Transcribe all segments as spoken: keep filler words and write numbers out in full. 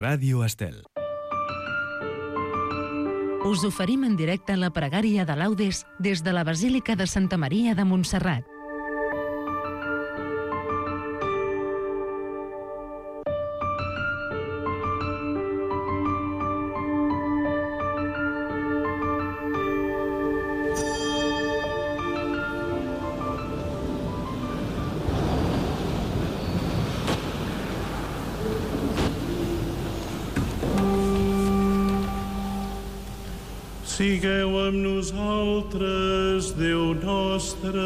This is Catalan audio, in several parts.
Ràdio Estel. Us oferim en directe la pregària de Laudes des de la Basílica de Santa Maria de Montserrat. Sigueu amb nosaltres, Déu nostre.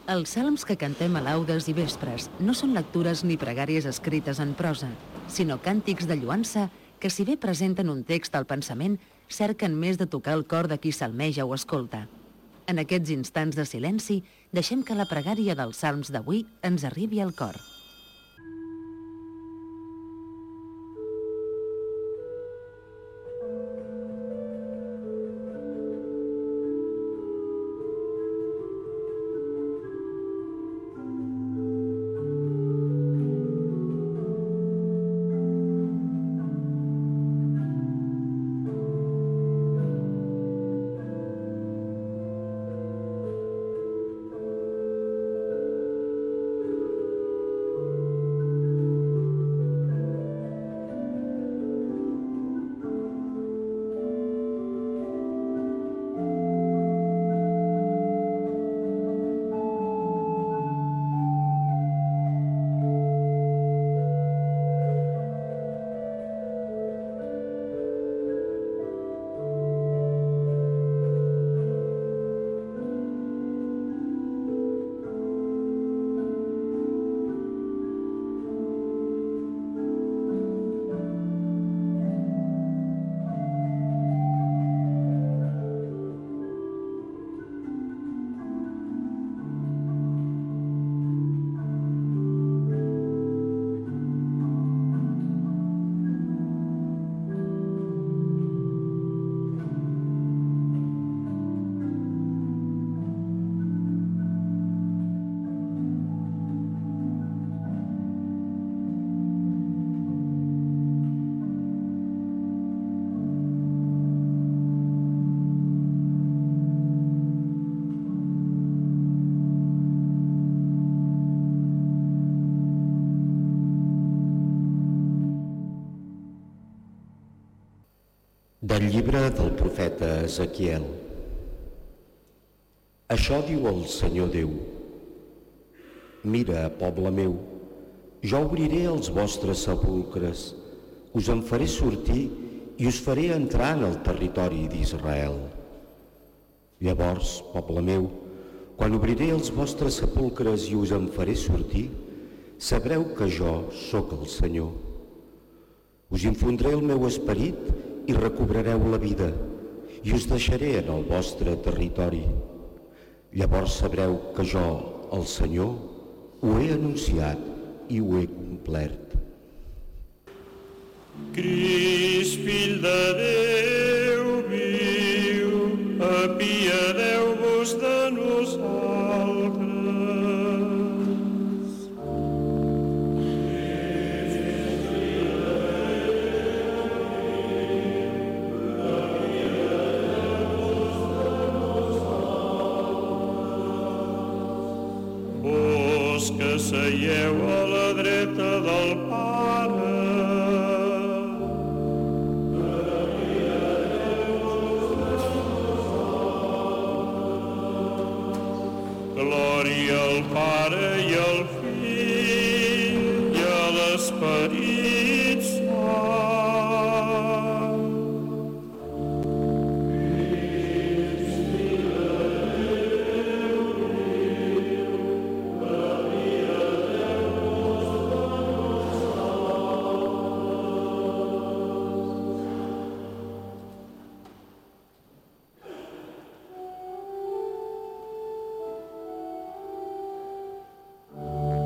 Els salms que cantem a laudes i vespres no són lectures ni pregàries escrites en prosa, sinó càntics de lloança que, si bé presenten un text al pensament, cerquen més de tocar el cor de qui salmeja o escolta. En aquests instants de silenci, deixem que la pregària dels salms d'avui ens arribi al cor. Del llibre del profeta Ezequiel. Això diu el Senyor Déu: Mira, poble meu, jo obriré els vostres sepulcres, us en faré sortir i us faré entrar en el territori d'Israel. Llavors, poble meu, quan obriré els vostres sepulcres i us en faré sortir, sabreu que jo sóc el Senyor. Us infondré el meu esperit i recobrareu la vida, i us deixaré en el vostre territori. Llavors sabreu que jo, el Senyor, ho he anunciat i ho he complert. Crist, fill de Déu viu, apiadeu-vos de nosaltres. Que seieu a la dreta del Pare. Glòria al Pare i al Fill i a l'Esperit Sant. Oh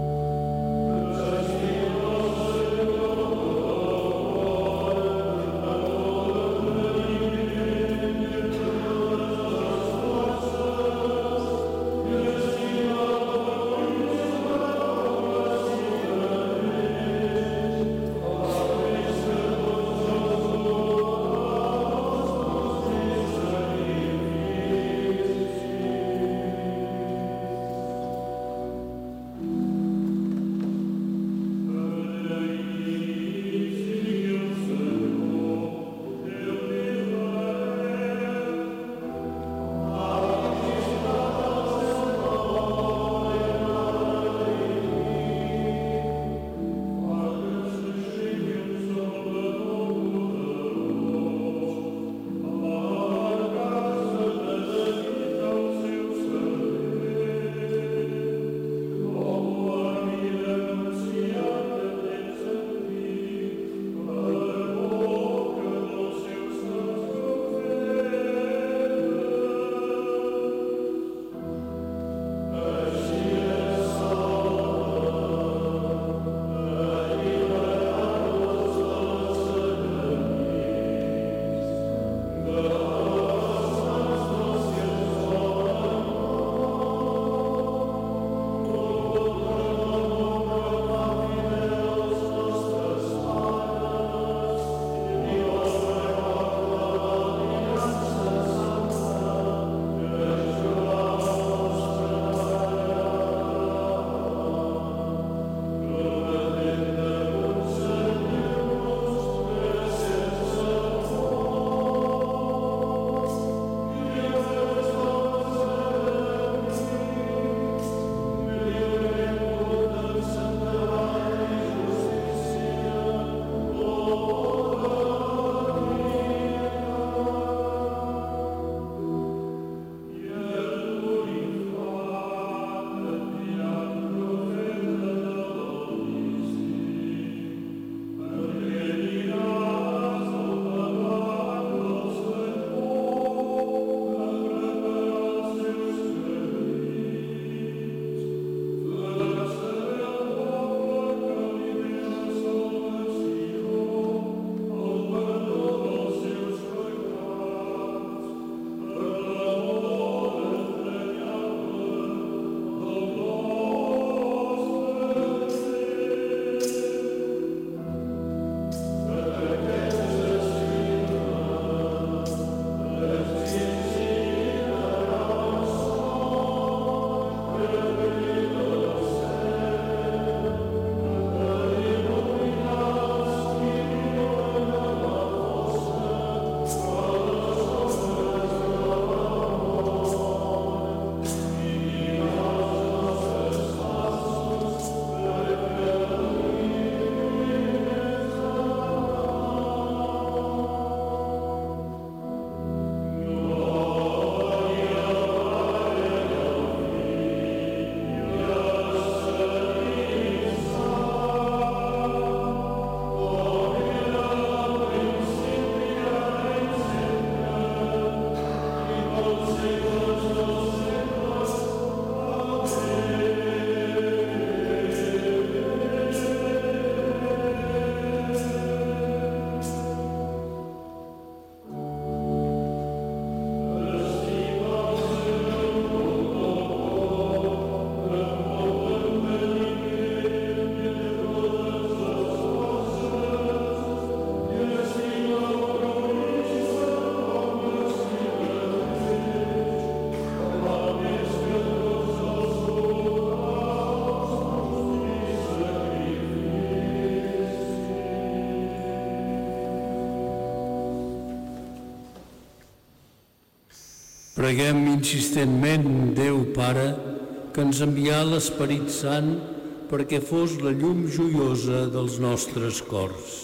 Preguem insistentment, Déu Pare, que ens envià l'Esperit Sant perquè fos la llum joiosa dels nostres cors.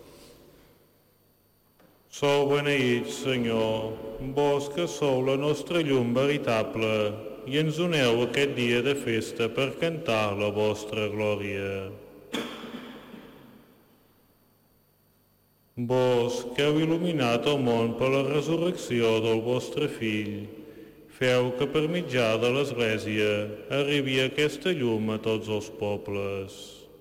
Sou beneïts, Senyor, vos que sou la nostra llum veritable i ens doneu aquest dia de festa per cantar la vostra glòria. Vos que heu il·luminat el món per la resurrecció del vostre Fill, feu que per mitjà de l'Església arribi aquesta llum a tots els pobles.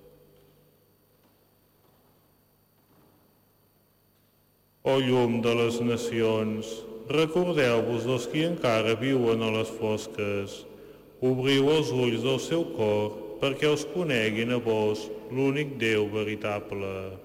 O llum de les nacions, recordeu-vos dels qui encara viuen a les fosques, obriu els ulls del seu cor perquè us coneguin a vos, l'únic Déu veritable.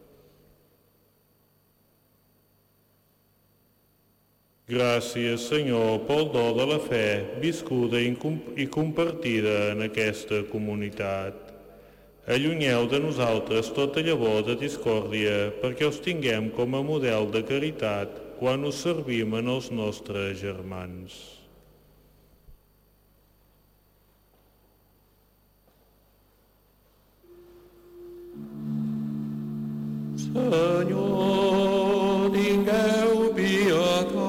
Gràcies, Senyor, pel do de la fe viscuda i compartida en aquesta comunitat. Allunyeu de nosaltres tota llavor de discòrdia perquè us tinguem com a model de caritat quan us servim en els nostres germans. Senyor, tingueu pietat.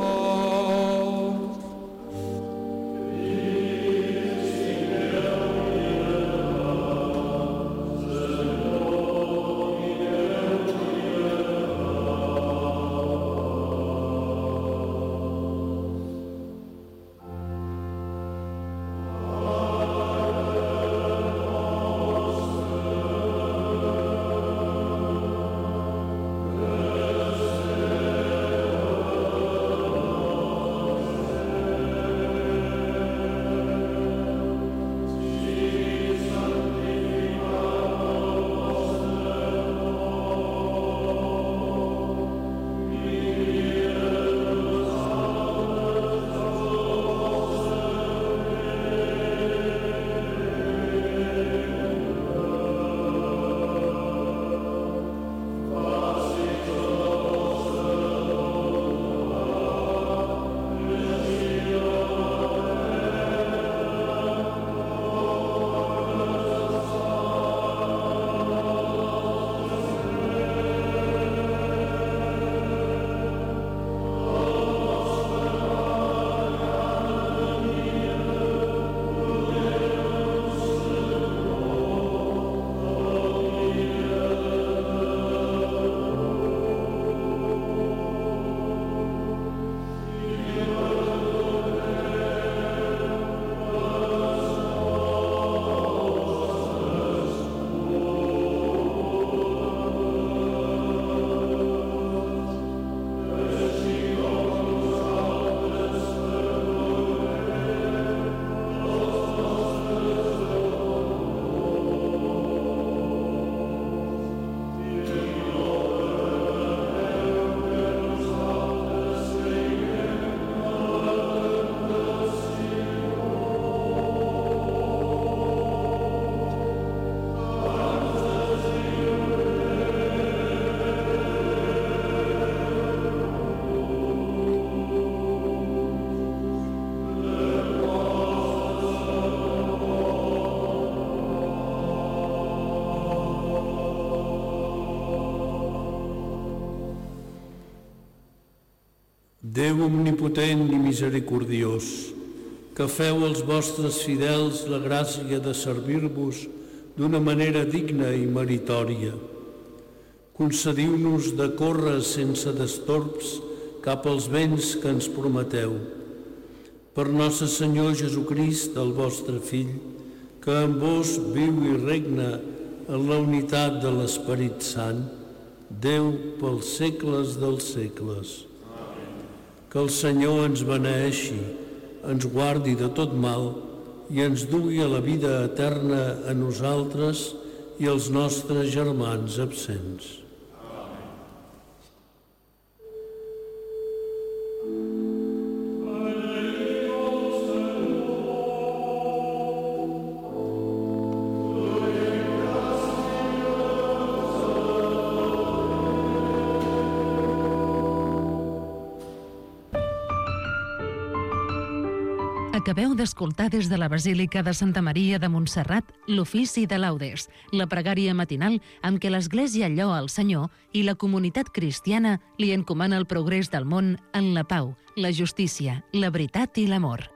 Déu omnipotent i misericordiós, que feu als vostres fidels la gràcia de servir-vos d'una manera digna i meritòria. Concediu-nos de córrer sense destorbs cap als béns que ens prometeu. Per nostre Senyor Jesucrist, el vostre Fill, que amb vos viu i regna en la unitat de l'Esperit Sant, Déu pels segles dels segles. Que el Senyor ens beneeixi, ens guardi de tot mal i ens dugui a la vida eterna a nosaltres i als nostres germans absents. Acabeu d'escoltar des de la Basílica de Santa Maria de Montserrat l'ofici de laudes, la pregària matinal amb què l'Església lloa al Senyor i la comunitat cristiana li encomana el progrés del món en la pau, la justícia, la veritat i l'amor.